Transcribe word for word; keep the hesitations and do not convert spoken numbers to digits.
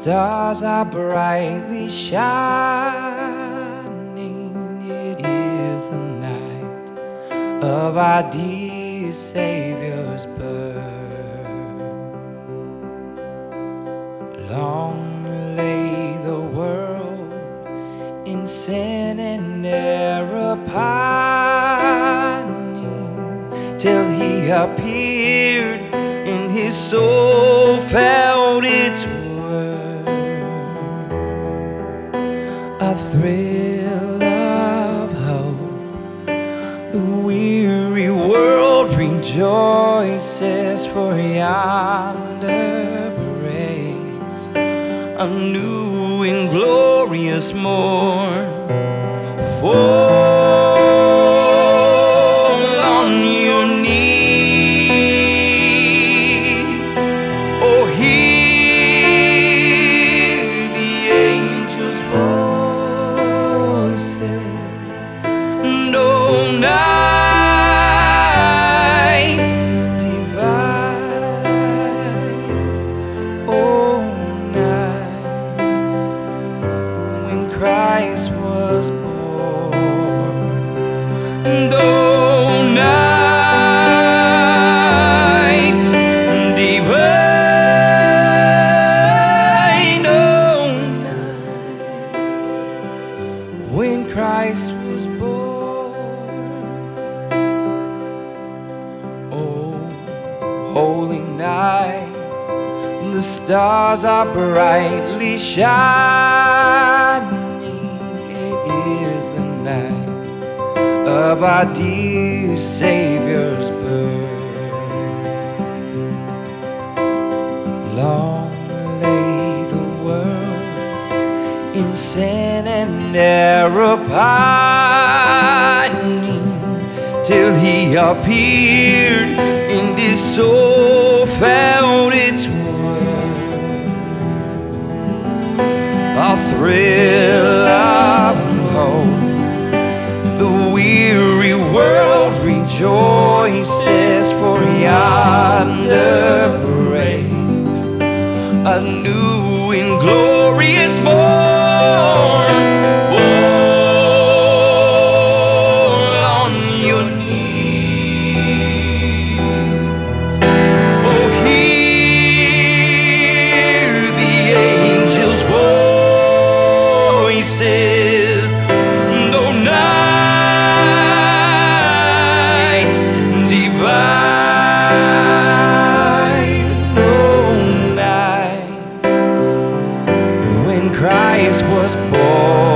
stars are brightly shining. It is the night of our dear Savior's birth. Long lay the world in sin and error pining, till He appeared and His soul felt its worth. A thrill of hope, the weary world rejoices, for yonder breaks a new and glorious morn. Fall on your knees, oh, hear the angels' voices, and oh, night divine, oh, night when Christ was born. And oh, night divine, oh, night when Christ was born. Oh, holy night, the stars are brightly shining. It is the night of our dear Savior's birth. Long lay the world in sin and error pining, till He appeared and His soul felt its worth. A thrill of hope, the weary world rejoices, for yonder breaks a new and glorious morn. Fall on your knees, oh, hear the angels' voices, no night divine, oh, night when Christ was born.